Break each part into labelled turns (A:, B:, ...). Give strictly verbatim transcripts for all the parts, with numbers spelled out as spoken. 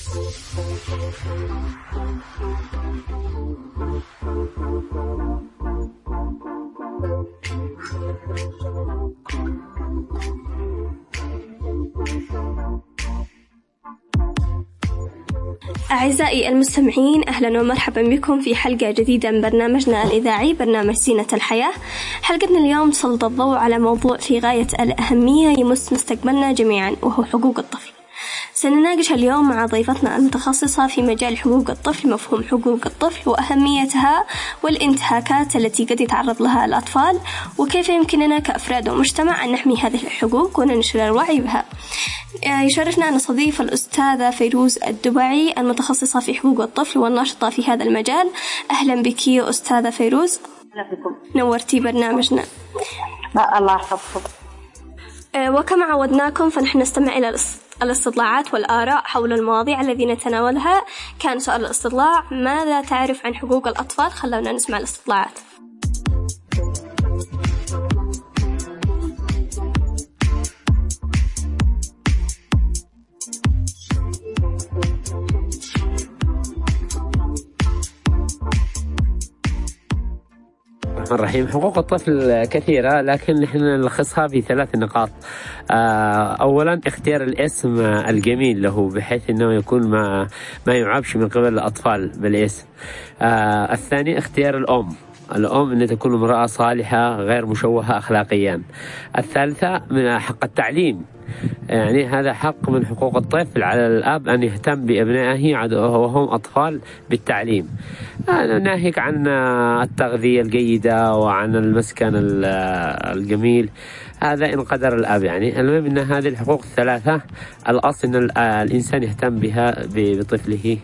A: أعزائي المستمعين، أهلا ومرحبا بكم في حلقة جديدة من برنامجنا الإذاعي برنامج زينة الحياة. حلقتنا اليوم تسلط الضوء على موضوع في غاية الأهمية يمس مستقبلنا جميعا، وهو حقوق الطفل. سنناقش اليوم مع ضيفتنا المتخصصة في مجال حقوق الطفل، مفهوم حقوق الطفل وأهميتها والانتهاكات التي قد يتعرض لها الأطفال، وكيف يمكننا كأفراد ومجتمع أن نحمي هذه الحقوق وننشر الوعي بها. يشرفنا أن نستضيف الأستاذة فيروز الدبعي المتخصصة في حقوق الطفل والناشطة في هذا المجال. أهلا بك أستاذة فيروز.
B: أهلا بكم.
A: نورتي برنامجنا.
B: الله يحفظكم.
A: وكما عودناكم فنحن نستمع إلى الاستطلاعات والآراء حول المواضيع الذي نتناولها. كان سؤال الاستطلاع: ماذا تعرف عن حقوق الأطفال؟ خلونا نسمع الاستطلاعات.
C: الرحيم. حقوق الطفل كثيرة، لكن نحن نلخصها في ثلاث نقاط. أولا، اختيار الاسم الجميل له بحيث أنه يكون ما ما يعابش من قبل الأطفال بالاسم. الثاني، اختيار الأم الأم أن تكون امرأة صالحة غير مشوهة أخلاقيا. الثالثة، من حق التعليم، يعني هذا حق من حقوق الطفل على الأب أن يهتم بأبنائه وهم أطفال بالتعليم، ناهيك عن التغذية الجيدة وعن المسكن الجميل، هذا إن قدر الأب. يعني المهم أن هذه الحقوق الثلاثة الأصل أن الإنسان يهتم بها بطفله.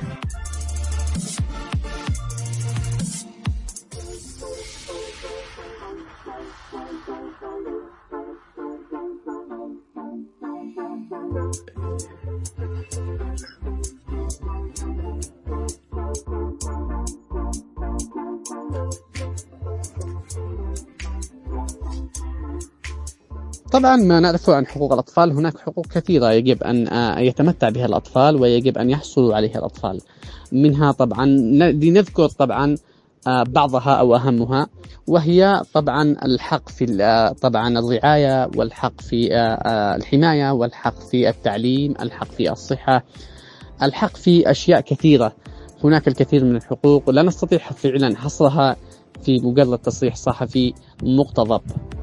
D: طبعا ما نعرفه عن حقوق الأطفال، هناك حقوق كثيرة يجب أن يتمتع بها الأطفال ويجب أن يحصلوا عليها الأطفال. منها طبعا لنذكر طبعا بعضها أو أهمها، وهي طبعا الحق في طبعا الرعاية، والحق في الحماية، والحق في التعليم، الحق في الصحة، الحق في أشياء كثيرة. هناك الكثير من الحقوق لا نستطيع فعلا حصرها في مجرد تصريح صحفي مقتضب.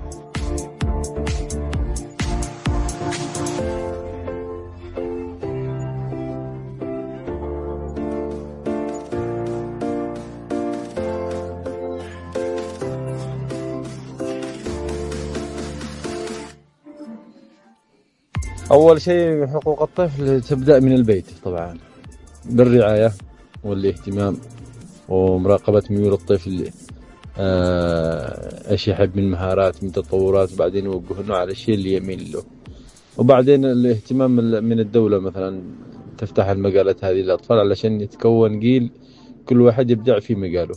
E: أول شيء حقوق الطفل تبدأ من البيت طبعا، بالرعاية والاهتمام ومراقبة ميول الطفل، ايش يحب من مهارات من تطورات، وبعدين يوجهونه على الشيء اللي يميل له. وبعدين الاهتمام من الدولة مثلا تفتح المجالات هذه للأطفال علشان يتكون جيل كل واحد يبدع في مجاله.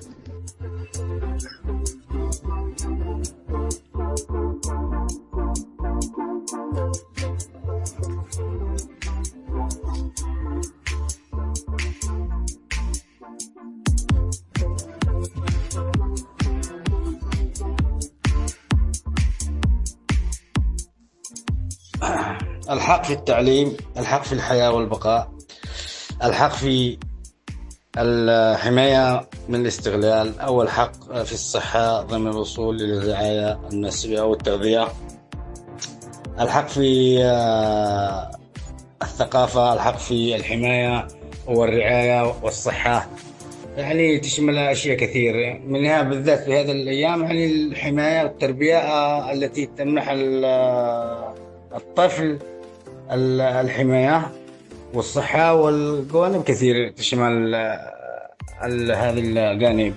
F: الحق في التعليم، الحق في الحياة والبقاء، الحق في الحماية من الاستغلال، أو الحق في الصحة ضمن الوصول للرعاية النسبية أو التغذية، الحق في الثقافة، الحق في الحماية والرعاية والصحة. يعني تشمل أشياء كثير، منها بالذات في هذه الأيام يعني الحماية والتربية التي تمنح الطفل الحماية والصحة والجوانب كثير تشمل هذه الجانب.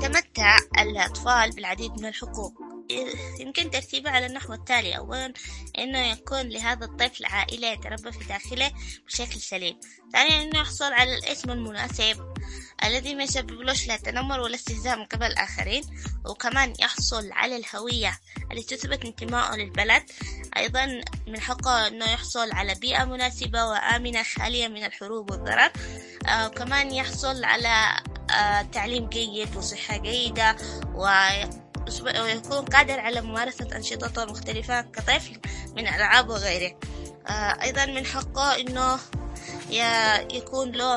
G: يتمتع الأطفال بالعديد من الحقوق، يمكن ترتيبها على النحو التالي. أولا، أنه يكون لهذا الطفل عائلة يتربى في داخله بشكل سليم. ثانيا، أنه يحصل على الاسم المناسب الذي ما يسببلوش لا تنمر ولا استهزاء من قبل الآخرين، وكمان يحصل على الهوية التي تثبت انتمائه للبلد. أيضا من حقه أنه يحصل على بيئة مناسبة وآمنة خالية من الحروب والضرر، آه وكمان يحصل على آه تعليم جيد وصحة جيدة، ويكون قادر على ممارسة أنشطته المختلفة كطفل من ألعاب وغيره. آه أيضا من حقه أنه يكون له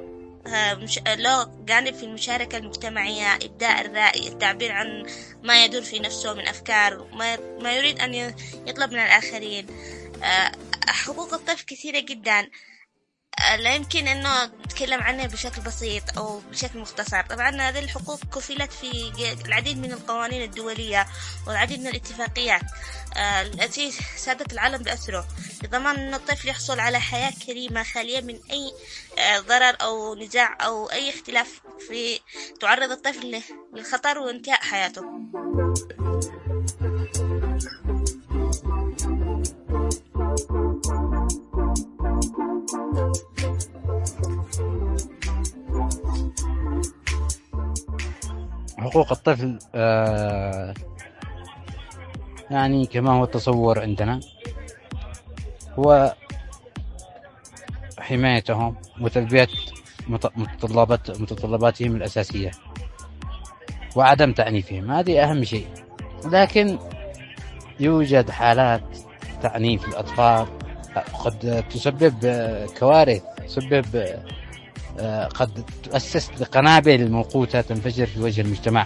G: له جانب في المشاركة المجتمعية، إبداء الرأي، التعبير عن ما يدور في نفسه من أفكار ما يريد أن يطلب من الآخرين. حقوق الطفل كثيرة جدا، لا يمكن أنه نتكلم عنها بشكل بسيط أو بشكل مختصر. طبعا هذه الحقوق كفلت في العديد من القوانين الدولية والعديد من الاتفاقيات التي سادت العالم بأسره، لضمان أن الطفل يحصل على حياة كريمة خالية من أي ضرر أو نزاع أو أي اختلاف في تعرض الطفل للخطر وانتهاء حياته.
H: حقوق الطفل آه يعني كما هو التصور عندنا هو حمايتهم وتلبية متطلبات متطلباتهم الأساسية وعدم تعنيفهم، هذه أهم شيء. لكن يوجد حالات تعنيف الأطفال قد تسبب كوارث، تسبب قد تؤسس لقنابل موقوتة تنفجر في وجه المجتمع.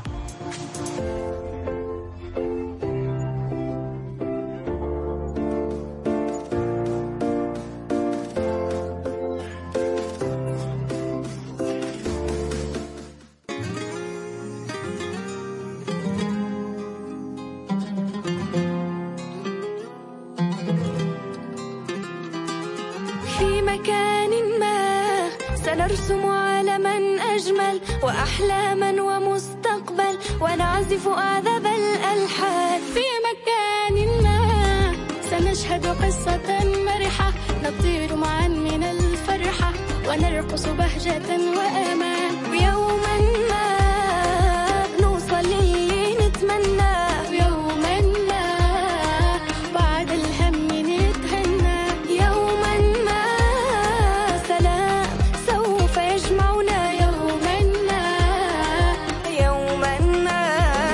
I: في مكان ما سنرسم عالما أجمل وأحلاما ومستقبل ونعزف أعذب الألحان. في مكان ما سنشهد قصة مرحة نطير معا من الفرحة ونرقص بهجة وأمان. ويوما ما بنوصل للي نتمنى، ويوما ما بعد الهم نتهنى. يوما ما سلام سوف يجمعنا، يوما ما يوما ما.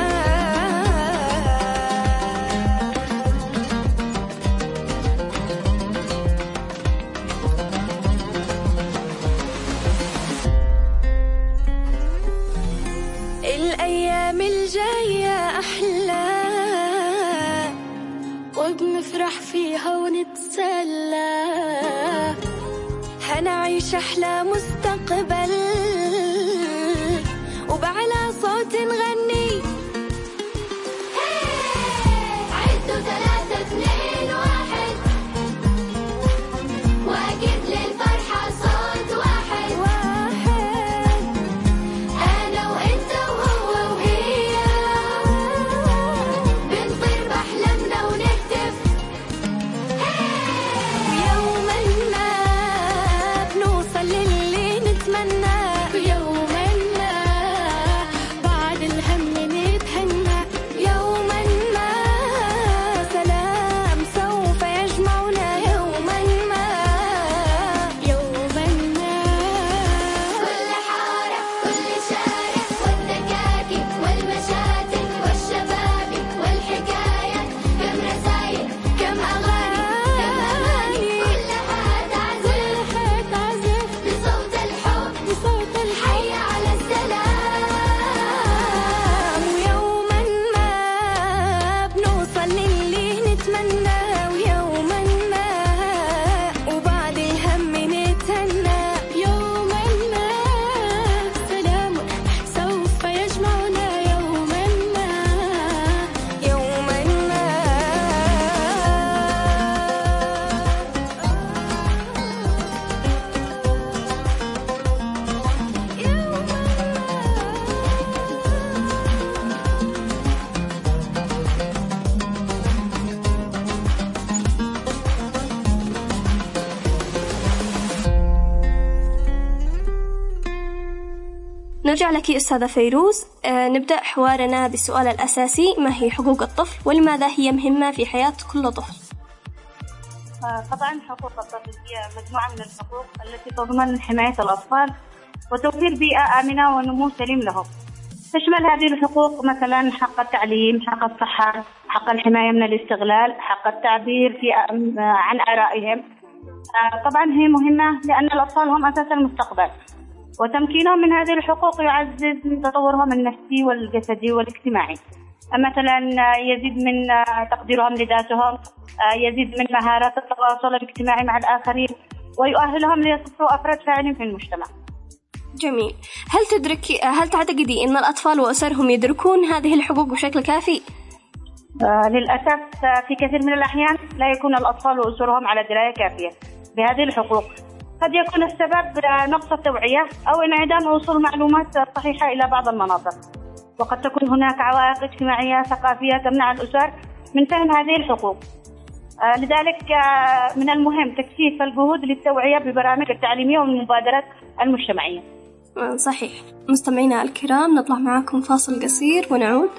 I: الأيام الجاية أحلى وبنفرح فيها ونتسلى، هنعيش أحلى مستقبل وبعلى صوت نغني. عدوا ثلاثة اثنين واحد وأكيد للفرحة صوت واحد واحد. أنا وأنت وهو وهي بنطير بأحلامنا ونهتف. ويوما ما بنوصل للي نتمنى، ويوما ما بعد
A: نرجع لك أستاذة فيروز. آه نبدأ حوارنا بالسؤال الأساسي: ما هي حقوق الطفل ولماذا هي مهمة في حياة كل طفل؟
B: طبعا حقوق الطفل هي مجموعة من الحقوق التي تضمن حماية الأطفال وتوفير بيئة آمنة ونمو سليم لهم. تشمل هذه الحقوق مثلا حق التعليم، حق الصحة، حق الحماية من الاستغلال، حق التعبير في عن آرائهم. طبعا هي مهمة لأن الأطفال هم أساس المستقبل، وتمكينهم من هذه الحقوق يعزز من تطورهم النفسي والجسدي والاجتماعي. مثلا يزيد من تقديرهم لذاتهم، يزيد من مهارات التواصل الاجتماعي مع الآخرين، ويؤهلهم ليصبحوا أفراد فاعلين في المجتمع.
A: جميل. هل تدرك هل تعتقدي أن الأطفال وأسرهم يدركون هذه الحقوق بشكل كافي؟
B: آه للأسف في كثير من الأحيان لا يكون الأطفال وأسرهم على دراية كافية بهذه الحقوق. قد يكون السبب نقص التوعية أو انعدام وصول معلومات صحيحة إلى بعض المناطق، وقد تكون هناك عوائق اجتماعية ثقافية تمنع الأسر من فهم هذه الحقوق. آه لذلك آه من المهم تكثيف الجهود للتوعية بالبرامج التعليمية والمبادرات المجتمعية.
A: صحيح. مستمعينا الكرام، نطلع معكم فاصل قصير ونعود.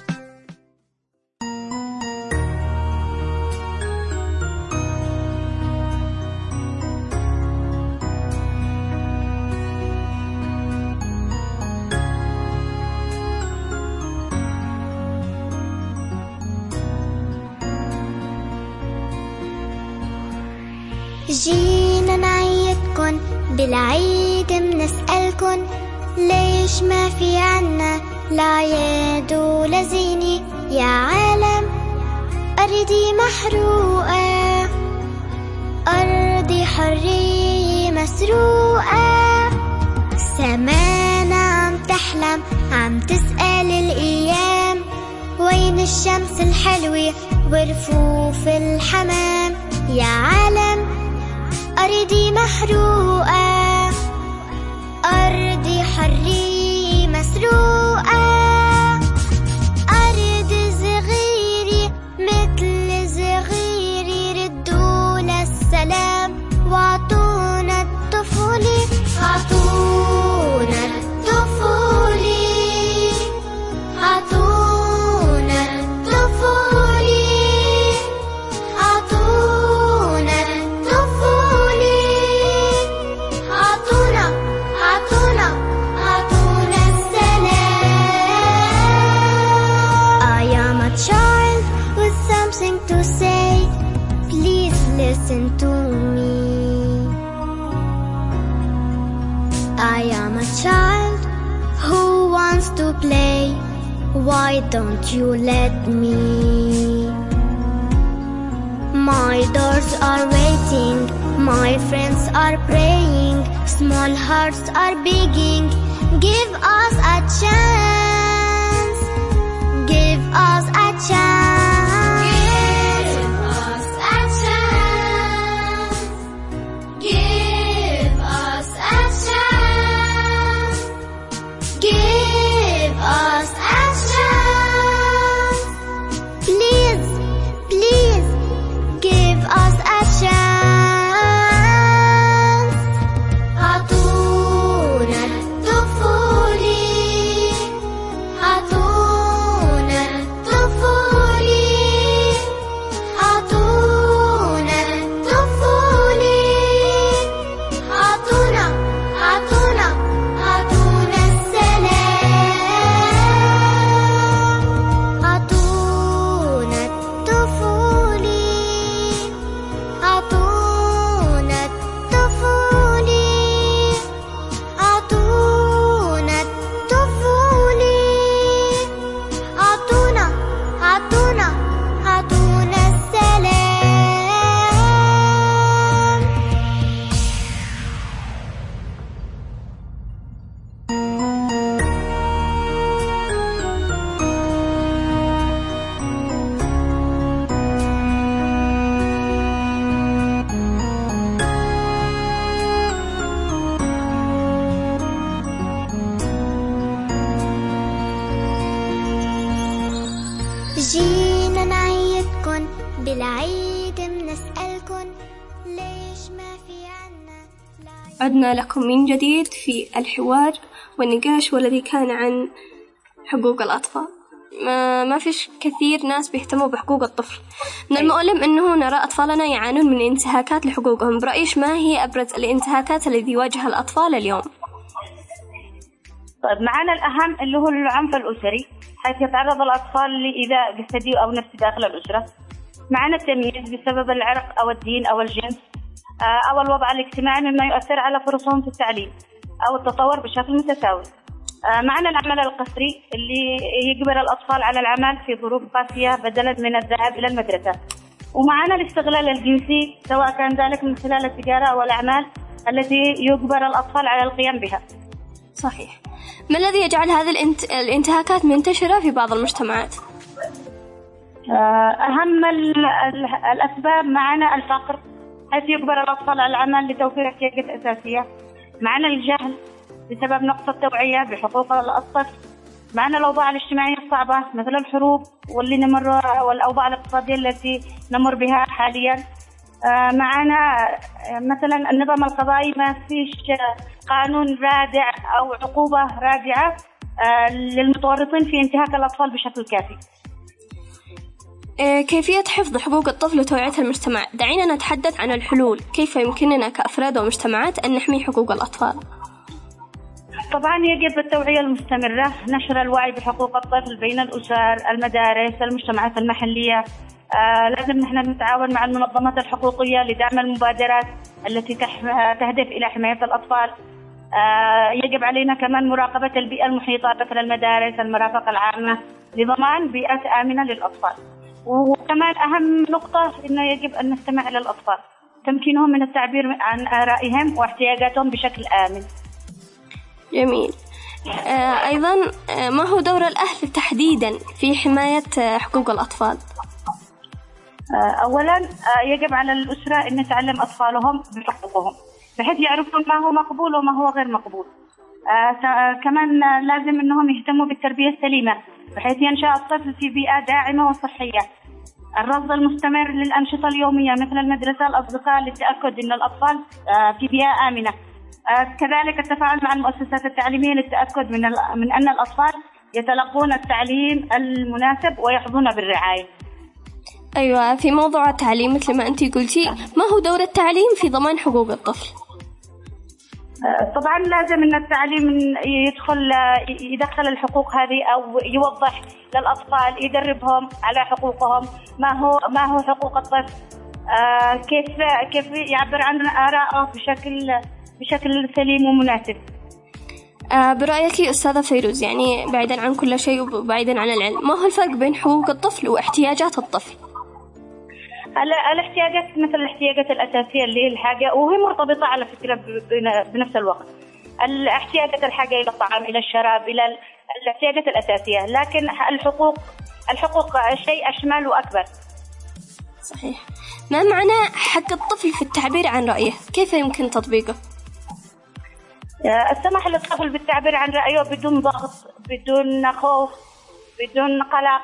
I: جينا نعيدكن بالعيد منسألكن ليش ما في عنا لا يد ولا زيني يا عالم. أرضي محروقة، أرضي حرية مسروقة، سمانا عم تحلم عم تسأل الأيام وين الشمس الحلوة ورفوف الحمام يا عالم. أرضي محروقة، أرضي حرية مسروقة، أرض صغيرة مثل صغيري ردونا السلام وعطونا الطفولة، عطونا الطفولة، عطونا الطفولة، عطونا الطفولة، عطونا عطونا عطونا السلام. I am a child with something to say, please listen to me. I am a child who wants to play, why don't you let me? My doors are waiting, my friends are praying, small hearts are begging, give us a chance, give us a chance, give us a chance, give us a chance, give us a chance, please, please, give us a chance. عطونا الطفولة، عطونا الطفولة، عطونا الطفولة، عطونا عطونا عطونا السلام، عطونا الطفولة، عطونا الطفولة، عطونا الطفولة، عطونا عطونا عطونا السلام. جينا نعيدكن بالعيد منسألكن ليش ما في عنا لا.
A: عدنا لكم من جديد في الحوار، والنقاش والذي كان عن حقوق الأطفال. ما, ما فيش كثير ناس بيهتموا بحقوق الطفل. من المؤلم أنه نرى أطفالنا يعانون من انتهاكات لحقوقهم. برأيش ما هي أبرز الانتهاكات التي يواجهها الأطفال اليوم؟
B: طيب معنا الأهم اللي هو العنف الأسري، حيث يتعرض الأطفال لإيذاء جسدي أو نفسي داخل الأسرة. معنا التمييز بسبب العرق أو الدين أو الجنس أو الوضع الاجتماعي مما يؤثر على فرصهم في التعليم أو التطور بشكل متساوي. معنا العمل القسري اللي يجبر الأطفال على العمل في ظروف قاسية بدلا من الذهاب إلى المدرسة. ومعنا الاستغلال الجنسي سواء كان ذلك من خلال التجارة أو الأعمال التي يجبر الأطفال على القيام بها.
A: صحيح. ما الذي يجعل هذه الانت... الانتهاكات منتشرة في بعض المجتمعات؟
B: أهم الأسباب معنا الفقر، حيث يجبر الأطفال على العمل لتوفير احتياجات أساسية. معنا الجهل بسبب نقص التوعية بحقوق الطفل. معنا الأوضاع الاجتماعية الصعبة مثل الحروب واللي نمر والأوضاع الاقتصادية التي نمر بها حاليا. معنا مثلا النظام القضائي، ما فيش قانون رادع أو عقوبة رادعة للمتورطين في انتهاك الأطفال بشكل كافي.
A: كيفية حفظ حقوق الطفل وتوعية المجتمع. دعينا نتحدث عن الحلول. كيف يمكننا كأفراد ومجتمعات أن نحمي حقوق الأطفال؟
B: طبعا يجب التوعية المستمرة، نشر الوعي بحقوق الطفل بين الأسر، المدارس، المجتمعات المحلية. آه لازم نحن نتعاون مع المنظمات الحقوقية لدعم المبادرات التي تهدف إلى حماية الأطفال. آه يجب علينا كمان مراقبة البيئة المحيطة مثل المدارس، المرافق العامة، لضمان بيئة آمنة للأطفال. وكمان أهم نقطة إنه يجب أن نستمع إلى الأطفال، تمكينهم من التعبير عن آرائهم واحتياجاتهم بشكل آمن.
A: جميل. آه أيضا آه ما هو دور الأهل تحديدا في حماية حقوق الأطفال؟
B: آه أولا آه يجب على الأسرة أن تعلم أطفالهم بحقوقهم بحيث يعرفون ما هو مقبول وما هو غير مقبول. آه كمان لازم أنهم يهتموا بالتربية السليمة بحيث ينشأ الطفل في بيئة داعمة وصحية. الرصد المستمر للأنشطة اليومية مثل المدرسة، الأصدقاء، للتأكد أن الأطفال آه في بيئة آمنة. آه كذلك التفاعل مع المؤسسات التعليمية للتأكد من, من أن الأطفال يتلقون التعليم المناسب ويحظون بالرعاية.
A: أيوة، في موضوع التعليم مثل ما أنتي قلتي، ما هو دور التعليم في ضمان حقوق الطفل؟
B: آه طبعا لازم أن التعليم يدخل يدخل الحقوق هذه أو يوضح للأطفال، يدربهم على حقوقهم، ما هو ما هو حقوق الطفل، آه كيف كيف يعبر عن آرائه بشكل بشكل سليم ومناسب.
A: آه برأيك أستاذة فيروز، يعني بعيدا عن كل شيء وبعيدا عن العلم، ما هو الفرق بين حقوق الطفل واحتياجات الطفل؟
B: الاحتياجات مثل الاحتياجات الأساسية اللي هي الحاجة، وهي مرتبطة على فكرة بنفس الوقت. الاحتياجات الحاجة إلى الطعام، إلى الشراب، إلى الاحتياجات الأساسية، لكن الحقوق الحقوق شيء أشمل وأكبر.
A: صحيح. ما معنى حق الطفل في التعبير عن رأيه؟ كيف يمكن تطبيقه؟
B: السماح للطفل بالتعبير عن رأيه بدون ضغط، بدون خوف، بدون قلق.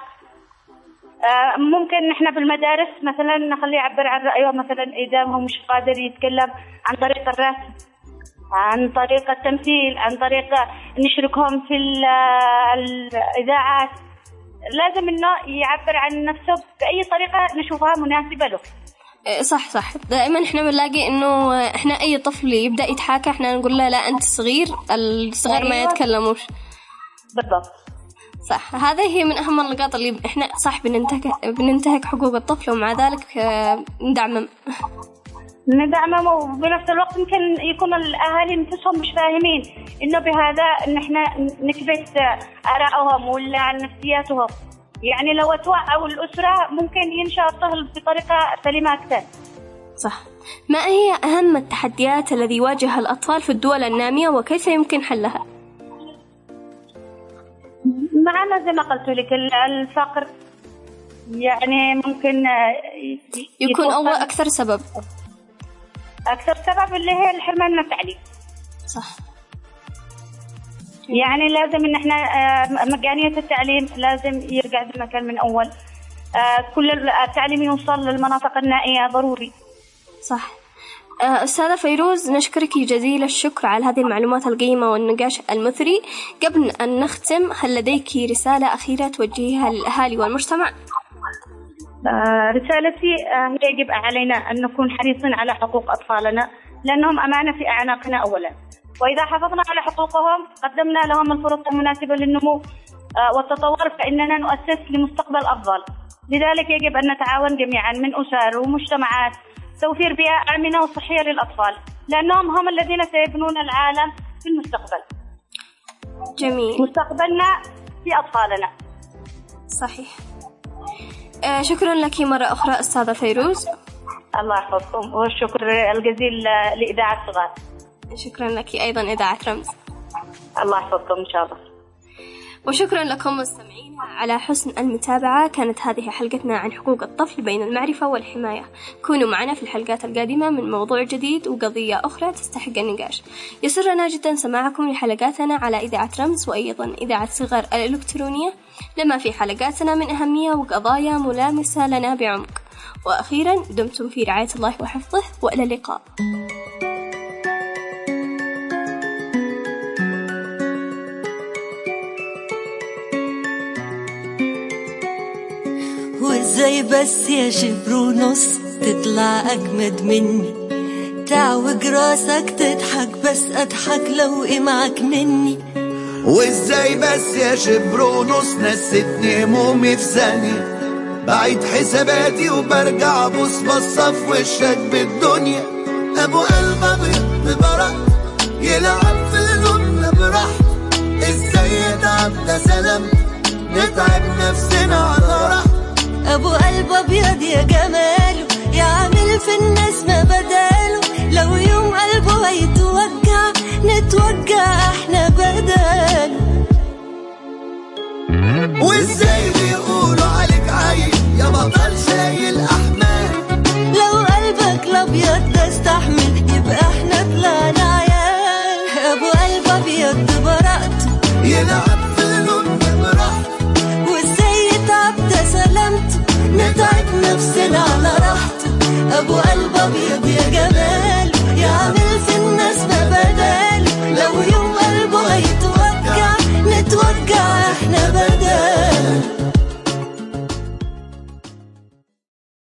B: ممكن نحن بالمدارس مثلا نخليه يعبر عن رأيه، مثلا إذا هو مش قادر يتكلم، عن طريق الرسم، عن طريق التمثيل، عن طريق نشركهم في الإذاعات. لازم إنه يعبر عن نفسه بأي طريقة نشوفها مناسبة له.
A: صح صح. دائما احنا بنلاقي انه احنا اي طفل يبدأ يتحاكى احنا نقول له لا انت صغير، الصغير ما يتكلموش.
B: بالضبط.
A: صح. هذه هي من اهم النقاط اللي احنا صح بننتهك بننتهك حقوق الطفل، ومع ذلك ندعمه
B: ندعمه وبنفس الوقت ممكن يكون الاهالي نفسهم مش فاهمين انه بهذا ان احنا نكبت ارائهم ولا عن نفسياتهم. يعني لو توعوا الأسرة ممكن ينشأ الطفل بطريقة سليمة أكثر.
A: صح. ما هي أهم التحديات التي يواجهها الأطفال في الدول النامية وكيف يمكن حلها؟
B: معنا زي ما قلت لك الفقر، يعني ممكن
A: يكون أول أكثر سبب
B: أكثر سبب اللي هي الحرمان من التعليم.
A: صح.
B: يعني لازم إن إحنا مجانية التعليم لازم يرجع زي ما كان من أول. كل التعليم يوصل للمناطق النائية ضروري.
A: صح. أستاذة فيروز، نشكرك جزيل الشكر على هذه المعلومات القيمة والنقاش المثري. قبل أن نختم، هل لديك رسالة أخيرة توجهيها للأهالي والمجتمع؟
B: رسالتي هي يجب علينا أن نكون حريصين على حقوق أطفالنا، لأنهم أمانة في أعناقنا أولا، وإذا حافظنا على حقوقهم قدمنا لهم الفرص المناسبة للنمو والتطور، فإننا نؤسس لمستقبل أفضل. لذلك يجب أن نتعاون جميعا من أسر ومجتمعات توفير بيئة آمنة وصحية للأطفال، لأنهم هم الذين سيبنون العالم في المستقبل.
A: جميل.
B: مستقبلنا في أطفالنا.
A: صحيح. آه شكرا لك مرة أخرى أستاذة فيروز.
B: الله يحفظكم، والشكر الجزيل لإذاعة صغار.
A: شكرا لك أيضا إذاعة رمز.
B: الله يحفظكم إن شاء الله.
A: وشكرا لكم مستمعينا على حسن المتابعة. كانت هذه حلقتنا عن حقوق الطفل بين المعرفة والحماية. كونوا معنا في الحلقات القادمة من موضوع جديد وقضية أخرى تستحق النقاش. يسرنا جدا سماعكم لحلقاتنا على إذاعة رمز وأيضا إذاعة صغر الإلكترونية لما في حلقاتنا من أهمية وقضايا ملامسة لنا بعمق. وأخيرا دمتم في رعاية الله وحفظه، وإلى اللقاء.
J: وازاي بس يا شبر ونص تطلع أجمد مني، تعوج راسك تضحك بس أضحك لو معك مني.
K: وازاي بس يا شبر ونص نستني همومي في ثانية، بعيد حساباتي وبرجع بص بصة في وشك بالدنيا. أبو قلب أبيض ببرق يلعب في قلوبنا براحته، ازاي يتعب ده سلام نتعب نفسنا على راحته.
J: أبو قلب أبيض يا جماله يعمل في الناس ما بداله، لو يوم قلبه هيتوجع نتوجع احنا بداله.
K: وازاي بيقولوا عليك عايش يا بطل شايل أحمال،
J: لو قلبك الأبيض ده استحمل يبقى احنا طلعنا عيال. أبو قلب أبيض ببراءته
K: يلعب في قلوبنا براحته،
J: وازاي يتعب ده سلامته نتعب نفسنا على راحته. أبو قلب أبيض